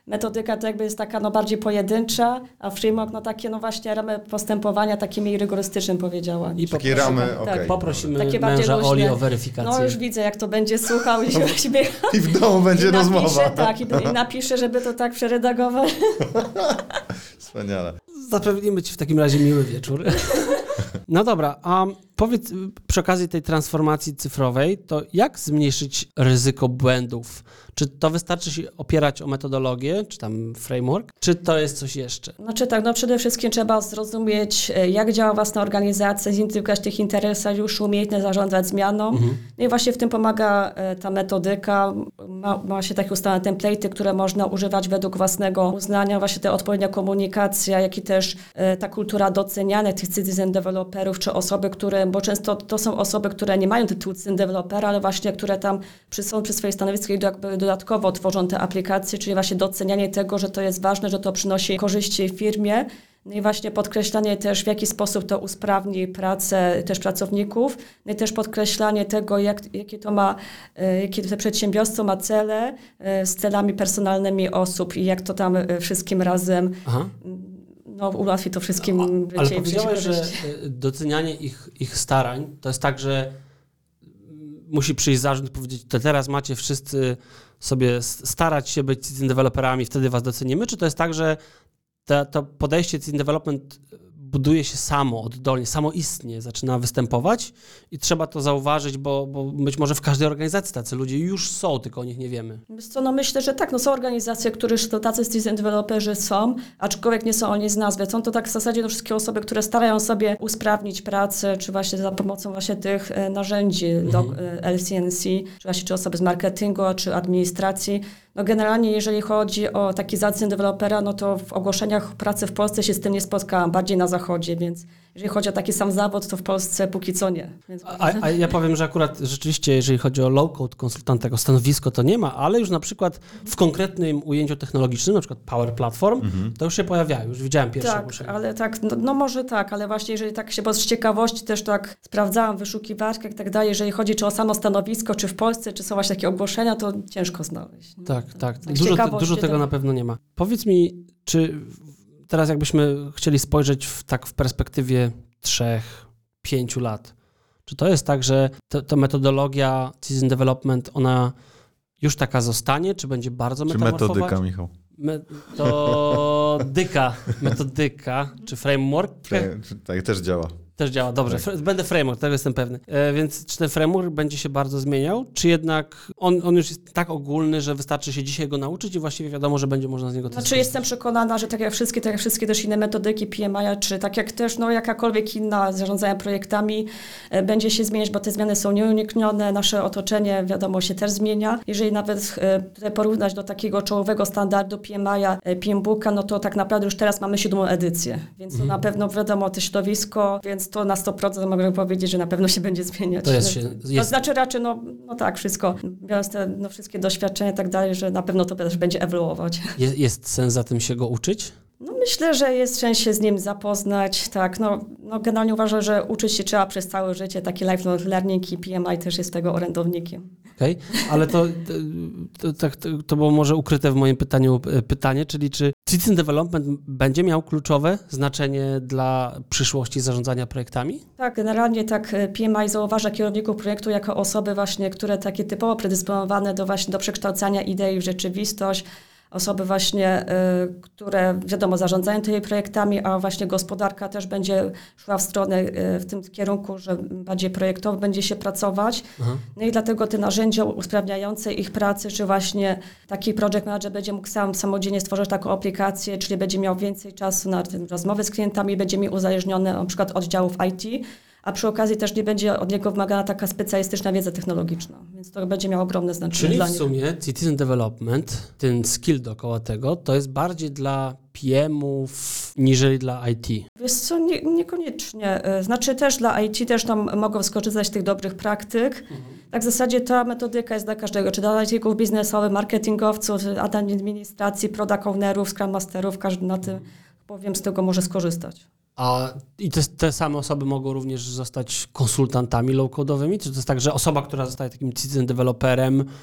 metodyka to jakby jest taka no bardziej pojedyncza, a framework no takie no właśnie ramy postępowania takie mniej rygorystyczne powiedziała. I Takie poprosimy, ramy, okej. tak, poprosimy Takie bardziej męża Oli luźne. o weryfikację. No już widzę, jak to będzie słuchał i się śmieje. I w domu będzie I rozmowa. napisze, tak, i, i napisze, żeby to tak przeredagować. Wspaniale. Zapewnimy ci w takim razie miły wieczór. No dobra, a powiedz przy okazji tej transformacji cyfrowej, to jak zmniejszyć ryzyko błędów? Czy to wystarczy się opierać o metodologię, czy tam framework, czy to jest coś jeszcze? Znaczy tak, no przede wszystkim trzeba zrozumieć, jak działa własna organizacja, zidentyfikować tych interesariuszy, umiejętnie zarządzać zmianą. Mhm. No i właśnie w tym pomaga ta metodyka. Ma, ma się takie ustalone template'y, które można używać według własnego uznania, właśnie ta odpowiednia komunikacja, jak i też ta kultura doceniania tych citizen developerów, czy osoby, które, bo często to są osoby, które nie mają tytułu citizen developera, ale właśnie, które tam przy, są przy swojej stanowisku i jakby dodatkowo tworzą te aplikacje, czyli właśnie docenianie tego, że to jest ważne, że to przynosi korzyści firmie. No i właśnie podkreślanie też, w jaki sposób to usprawni pracę też pracowników, no i też podkreślanie tego, jak, jakie to ma, jakie to przedsiębiorstwo ma cele z celami personalnymi osób i jak to tam wszystkim razem Aha. no, ułatwi to wszystkim A, ale powiedziałeś, że docenianie ich, ich starań to jest tak, że musi przyjść zarząd i powiedzieć, to teraz macie wszyscy sobie starać się być citizen developerami, wtedy was docenimy, czy to jest tak, że to, to podejście citizen development buduje się samo, oddolnie, samoistnie zaczyna występować i trzeba to zauważyć, bo, bo być może w każdej organizacji tacy ludzie już są, tylko o nich nie wiemy. Wiesz co, no myślę, że tak, no są organizacje, które to tacy citizen developerzy są, aczkolwiek nie są oni z nazwy. Są to tak w zasadzie no, wszystkie osoby, które starają sobie usprawnić pracę, czy właśnie za pomocą właśnie tych e, narzędzi mhm. do e, L C N C, czy właśnie czy osoby z marketingu, czy administracji. No generalnie jeżeli chodzi o taki citizen dewelopera, no to w ogłoszeniach pracy w Polsce się z tym nie spotkałam, bardziej na zachodzie, więc jeżeli chodzi o taki sam zawód, to w Polsce póki co nie. Więc... A, a ja powiem, że akurat rzeczywiście, jeżeli chodzi o low-code konsultanta, jako stanowisko, to nie ma, ale już na przykład w konkretnym ujęciu technologicznym, na przykład Power Platform, mhm. to już się pojawiają, już widziałem pierwsze Tak, ogłoszenia. ale tak, no, no może tak, ale właśnie jeżeli tak się, bo z ciekawości też tak sprawdzałam w wyszukiwarkach i tak dalej, jeżeli chodzi czy o samo stanowisko, czy w Polsce, czy są właśnie takie ogłoszenia, to ciężko znaleźć. No. Tak, tak. tak dużo, dużo tego to... na pewno nie ma. Powiedz mi, czy teraz jakbyśmy chcieli spojrzeć w, tak w perspektywie trzech, pięciu lat, czy to jest tak, że to, to metodologia citizen development, ona już taka zostanie, czy będzie bardzo czy metamorfować? metodyka, Michał? Metodyka, metodyka, czy framework? Tak, też działa. Też działa, dobrze. Tak. Będę framework, tego jestem pewny. E, więc czy ten framework będzie się bardzo zmieniał, czy jednak on, on już jest tak ogólny, że wystarczy się dzisiaj go nauczyć i właściwie wiadomo, że będzie można z niego testować? Znaczy jestem przekonana, że tak jak wszystkie, tak jak wszystkie też inne metodyki P M I, czy tak jak też no, jakakolwiek inna zarządzania projektami e, będzie się zmieniać, bo te zmiany są nieuniknione, nasze otoczenie wiadomo się też zmienia. Jeżeli nawet e, tutaj porównać do takiego czołowego standardu P M I, e, P M Booka, no to tak naprawdę już teraz mamy siódmą edycję, więc mhm. to na pewno wiadomo to środowisko, więc to na sto procent mogę powiedzieć, że na pewno się będzie zmieniać. To jest się, no, jest... To znaczy raczej, no, no tak, wszystko, biorąc te no, wszystkie doświadczenia i tak dalej, że na pewno to też będzie ewoluować. Jest, jest sens za tym się go uczyć? No myślę, że jest sens się z nim zapoznać, tak, no, no generalnie uważam, że uczyć się trzeba przez całe życie, taki lifelong learning i P M I też jest tego orędownikiem. Okej, okay. Ale to, to, to, to, to było może ukryte w moim pytaniu pytanie, czyli czy citizen development będzie miał kluczowe znaczenie dla przyszłości zarządzania projektami? Tak, generalnie tak P M I zauważa kierowników projektu jako osoby właśnie, które takie typowo predysponowane do właśnie do przekształcania idei w rzeczywistość, osoby właśnie, y, które wiadomo zarządzają tymi projektami, a właśnie gospodarka też będzie szła w stronę y, w tym kierunku, że bardziej projektowo będzie się pracować. Aha. No i dlatego te narzędzia usprawniające ich pracy, czy właśnie taki project manager będzie mógł sam samodzielnie stworzyć taką aplikację, czyli będzie miał więcej czasu na rozmowy z klientami, będzie mi uzależniony na przykład od działów I T, a przy okazji też nie będzie od niego wymagana taka specjalistyczna wiedza technologiczna, więc to będzie miało ogromne znaczenie Czyli dla w sumie citizen development, ten skill dookoła tego, to jest bardziej dla P M-ów niżeli dla I T. Wiesz co, nie, niekoniecznie. Znaczy też dla I T też tam mogą skorzystać z tych dobrych praktyk. Mhm. Tak w zasadzie ta metodyka jest dla każdego, czy dla I T-ków biznesowych, marketingowców, administracji, product ownerów, scrum masterów, każdy na tym, powiem, z tego może skorzystać. A i te, te same osoby mogą również zostać konsultantami low-codowymi? Czy to jest tak, że osoba, która zostaje takim citizen developerem,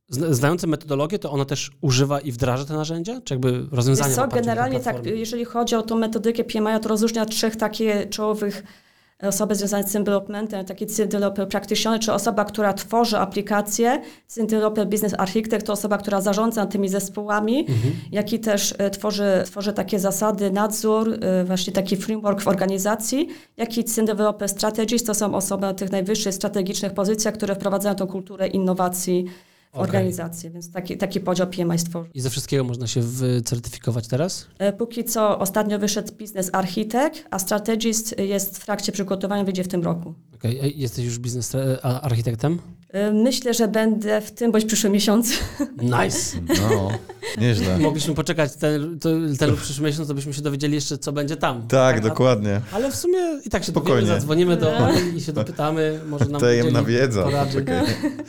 Zna- Znające metodologię, to ona też używa i wdraża te narzędzia? Czy jakby rozwiązania Wiesz co, w oparciu o generalnie tak, platformę? jeżeli chodzi o tą metodykę P M I, to rozróżnia trzech takie czołowych osoby związane z developmentem, taki developer practitioner, czy osoba, która tworzy aplikacje, developer business architect to osoba, która zarządza tymi zespołami, Mhm. jak i też e, tworzy, tworzy takie zasady, nadzór, e, właśnie taki framework w organizacji, jak i developer strategist to są osoby na tych najwyższych strategicznych pozycjach, które wprowadzają tą kulturę innowacji w Okej. organizacji, więc taki, taki podział P M I stworzył. I ze wszystkiego można się wycertyfikować teraz? E, Póki co ostatnio wyszedł Business Architect, a Strategist jest w trakcie przygotowania, wyjdzie w tym roku. Okej, okay. Jesteś już biznes tra- a- architektem? E, Myślę, że będę w tym bądź przyszłym miesiącu. Nice. No, nieźle. Mogliśmy poczekać ten, to, ten lub przyszły miesiąc, to byśmy się dowiedzieli jeszcze, co będzie tam. Tak, A- dokładnie. Ale w sumie i tak się Spokojnie. dowiemy, zadzwonimy do Oli i się dopytamy, może nam Tajemna udzieli wiedza. porady. Okej.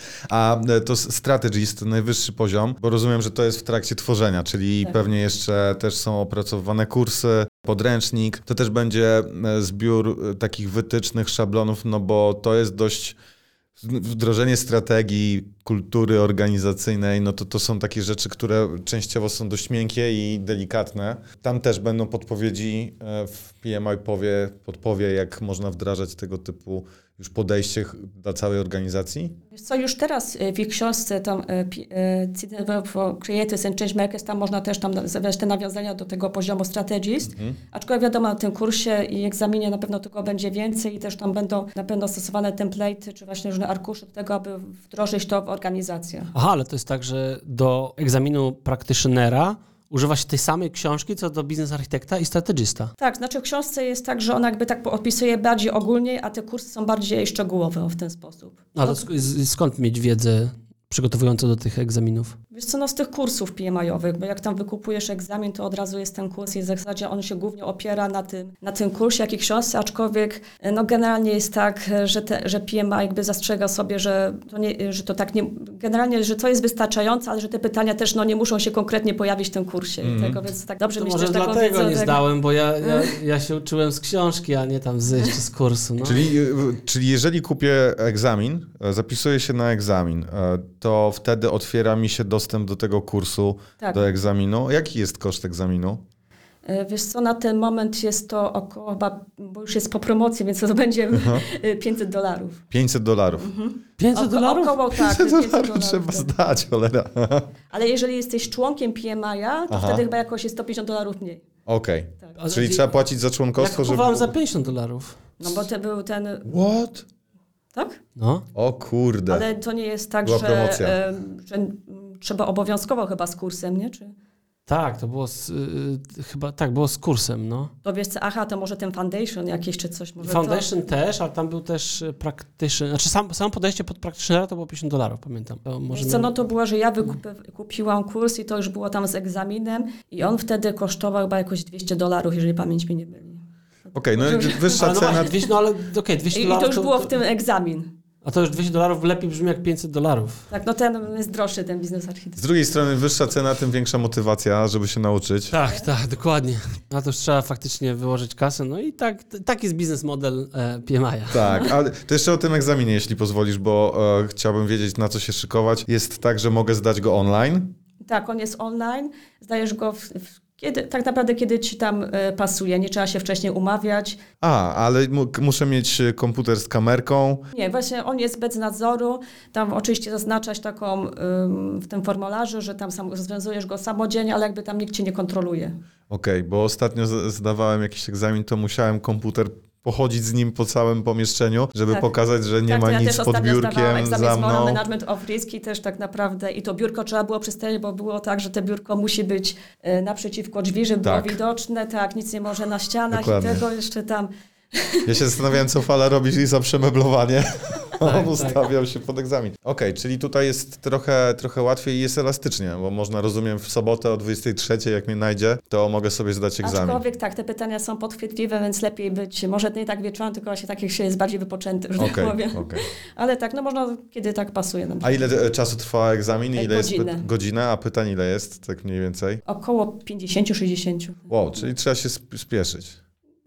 A e, to strategist, najwyższy poziom, bo rozumiem, że to jest w trakcie tworzenia, czyli Tak. pewnie jeszcze też są opracowywane kursy, podręcznik. To też będzie e, zbiór e, takich wytycznych, szablonów, no bo to jest dość wdrożenie strategii, kultury organizacyjnej, no to to są takie rzeczy, które częściowo są dość miękkie i delikatne. Tam też będą podpowiedzi, e, w P M I powie, podpowie, jak można wdrażać tego typu już podejście ch- dla całej organizacji. Wiesz co, już teraz e, w ich książce tam e, P- e, Develop for Creators and Changemakers, tam można też tam zawierać te nawiązania do tego poziomu Strategist. Mhm. Aczkolwiek wiadomo, na tym kursie i egzaminie na pewno tego będzie więcej i też tam będą na pewno stosowane template'y, czy właśnie różne arkusze do tego, aby wdrożyć to w organizację. Aha, ale to jest tak, że do egzaminu practitionera używa się tej samej książki, co do biznes architekta i strategista. Tak, znaczy w książce jest tak, że ona jakby tak opisuje bardziej ogólnie, a te kursy są bardziej szczegółowe w ten sposób. A to sk- z- skąd mieć wiedzę przygotowującą do tych egzaminów? Wiesz co, no z tych kursów P M I-owych, bo jak tam wykupujesz egzamin, to od razu jest ten kurs i w zasadzie on się głównie opiera na tym, na tym kursie, jak i książce, aczkolwiek no generalnie jest tak, że, te, że P M I jakby zastrzega sobie, że to, nie, że to tak nie, generalnie, że to jest wystarczające, ale że te pytania też no nie muszą się konkretnie pojawić w tym kursie i tego, więc tak dobrze To mieć może też taką dlatego wiedzę nie tego. zdałem, bo ja, ja, ja się uczyłem z książki, a nie tam z, jeszcze z kursu. No. Czyli, y, czyli jeżeli kupię egzamin, e, zapisuję się na egzamin, e, to wtedy otwiera mi się dostęp do tego kursu, Tak. do egzaminu. Jaki jest koszt egzaminu? E, Wiesz co, na ten moment jest to około, chyba, bo już jest po promocji, więc to będzie e, pięćset dolarów. pięćset dolarów. pięćset Oko- dolarów? Około tak, pięćset pięćset dolarów trzeba tak. zdać, cholera. Ale jeżeli jesteś członkiem P M I-a, to Aha. wtedy chyba jakoś jest sto pięćdziesiąt dolarów mniej. Okej. Tak. A- Czyli i- trzeba płacić za Ja członkostwo, żeby... kupowałem za pięćdziesiąt dolarów. No bo to był ten, What? tak? No. O kurde. Ale to nie jest tak, Była że, promocja. em, że mm, trzeba obowiązkowo chyba z kursem, nie? Czy Tak, to było z, y, chyba, tak, było z kursem, no. to wiesz co, aha, to może ten foundation jakiś czy coś. Może Foundation też, ale tam był też y, practitioner, znaczy sam, samo podejście pod practitionera to było pięćdziesiąt dolarów, pamiętam. To To, może wiesz co, miał- no to było, że ja wykup- kupiłam kurs i to już było tam z egzaminem i on wtedy kosztował chyba jakoś dwieście dolarów, jeżeli pamięć mi nie myli. Okej, no wyższa ale no, cena... właśnie, dwieście, no ale okej, dwieście I, I dolarów. to już było w tym egzamin. A to już dwieście dolarów lepiej brzmi jak pięćset dolarów. Tak, no ten jest droższy, ten biznes architekt. Z drugiej strony wyższa cena, tym większa motywacja, żeby się nauczyć. Tak, tak, dokładnie. Na to już trzeba faktycznie wyłożyć kasę, no i tak, taki jest biznes model e, P M I-a. Tak, ale to jeszcze o tym egzaminie, jeśli pozwolisz, bo e, chciałbym wiedzieć, na co się szykować. Jest tak, że mogę zdać go online? Tak, on jest online, zdajesz go w, w, kiedy, tak naprawdę kiedy ci tam e, pasuje, nie trzeba się wcześniej umawiać. A, ale mu, muszę mieć komputer z kamerką. Nie, właśnie on jest bez nadzoru, tam oczywiście zaznaczać taką ym, w tym formularzu, że tam sam rozwiązujesz go samodzielnie, ale jakby tam nikt cię nie kontroluje. Okej, bo ostatnio z- zdawałem jakiś egzamin, to musiałem komputer pochodzić z nim po całym pomieszczeniu, żeby Tak. pokazać, że nie tak, ma to ja nic też pod ostatnio zdawałam biurkiem egzamin za z Moral mną. Management of Risk i też tak naprawdę i to biurko trzeba było przystawić, bo było tak, że to biurko musi być e, naprzeciwko drzwi, żeby Tak. było widoczne, tak, nic nie może na ścianach Dokładnie. i tego jeszcze tam. Ja się zastanawiałem, co Fala robi za przemeblowanie. Tak, On ustawiał się pod egzamin. Okej, czyli tutaj jest trochę, trochę łatwiej i jest elastycznie, bo można, rozumiem, w sobotę o dwudziestej trzeciej, jak mnie najdzie, to mogę sobie zdać egzamin. Aczkolwiek tak, te pytania są podchwytliwe, więc lepiej być, może nie tak wieczorem, tylko właśnie tak jak się jest bardziej wypoczęty, że tak Okej, powiem. okej. Ale tak, no można, kiedy tak pasuje nam. A ile e, czasu trwa egzamin? E, Ile jest godzinę. py- godzinę, a pytań ile jest, tak mniej więcej? Około pięćdziesiąt sześćdziesiąt. Wow, czyli trzeba się sp- spieszyć.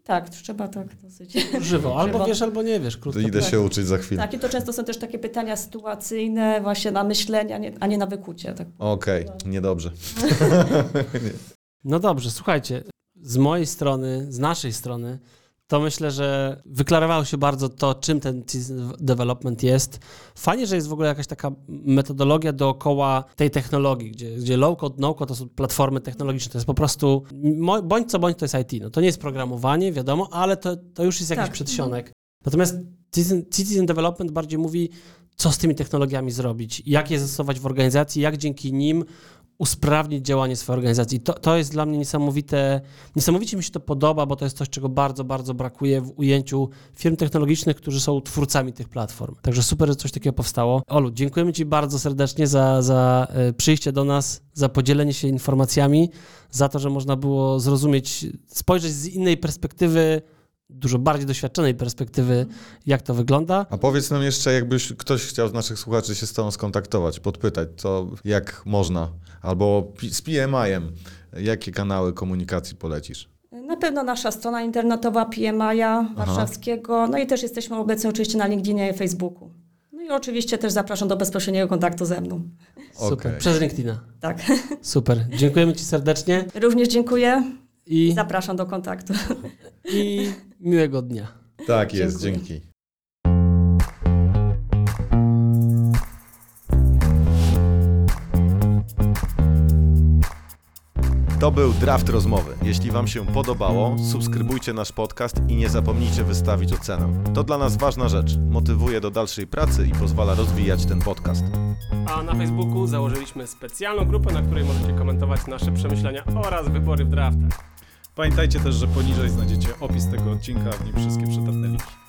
Tak, trzeba tak dosyć. Żywo, albo Żywo. wiesz, albo nie wiesz. To Krótko. idę tak. się uczyć za chwilę. Tak, i to często są też takie pytania sytuacyjne, właśnie na myślenie, a nie, a nie na wykucie. Tak. Okej, niedobrze. No dobrze, słuchajcie, z mojej strony, z naszej strony, to myślę, że wyklarowało się bardzo to, czym ten citizen development jest. Fajnie, że jest w ogóle jakaś taka metodologia dookoła tej technologii, gdzie, gdzie low-code, no-code to są platformy technologiczne. To jest po prostu, mo- bądź co bądź to jest I T. No, to nie jest programowanie, wiadomo, ale to, to już jest jakiś Tak. przedsionek. Natomiast citizen, citizen development bardziej mówi, co z tymi technologiami zrobić, jak je zastosować w organizacji, jak dzięki nim usprawnić działanie swojej organizacji. To, to jest dla mnie niesamowite, niesamowicie mi się to podoba, bo to jest coś, czego bardzo, bardzo brakuje w ujęciu firm technologicznych, którzy są twórcami tych platform. Także super, że coś takiego powstało. Olu, dziękujemy Ci bardzo serdecznie za, za y, przyjście do nas, za podzielenie się informacjami, za to, że można było zrozumieć, spojrzeć z innej perspektywy, dużo bardziej doświadczonej perspektywy, jak to wygląda. A powiedz nam jeszcze, jakbyś ktoś chciał z naszych słuchaczy się z tobą skontaktować, podpytać, co, jak można, albo pi- z P M I-em, jakie kanały komunikacji polecisz? Na pewno nasza strona internetowa P M I-a warszawskiego, no i też jesteśmy obecni oczywiście na LinkedInie i Facebooku. No i oczywiście też zapraszam do bezpośredniego kontaktu ze mną. Super. Okej. Przez LinkedIna. Tak. Super. Dziękujemy Ci serdecznie Również dziękuję i, i zapraszam do kontaktu. i miłego dnia. Tak jest, Dziękuję. dzięki. To był Draft Rozmowy. Jeśli Wam się podobało, subskrybujcie nasz podcast i nie zapomnijcie wystawić ocenę. To dla nas ważna rzecz. Motywuje do dalszej pracy i pozwala rozwijać ten podcast. A na Facebooku założyliśmy specjalną grupę, na której możecie komentować nasze przemyślenia oraz wybory w draftach. Pamiętajcie też, że poniżej znajdziecie opis tego odcinka, w nim wszystkie przydatne linki.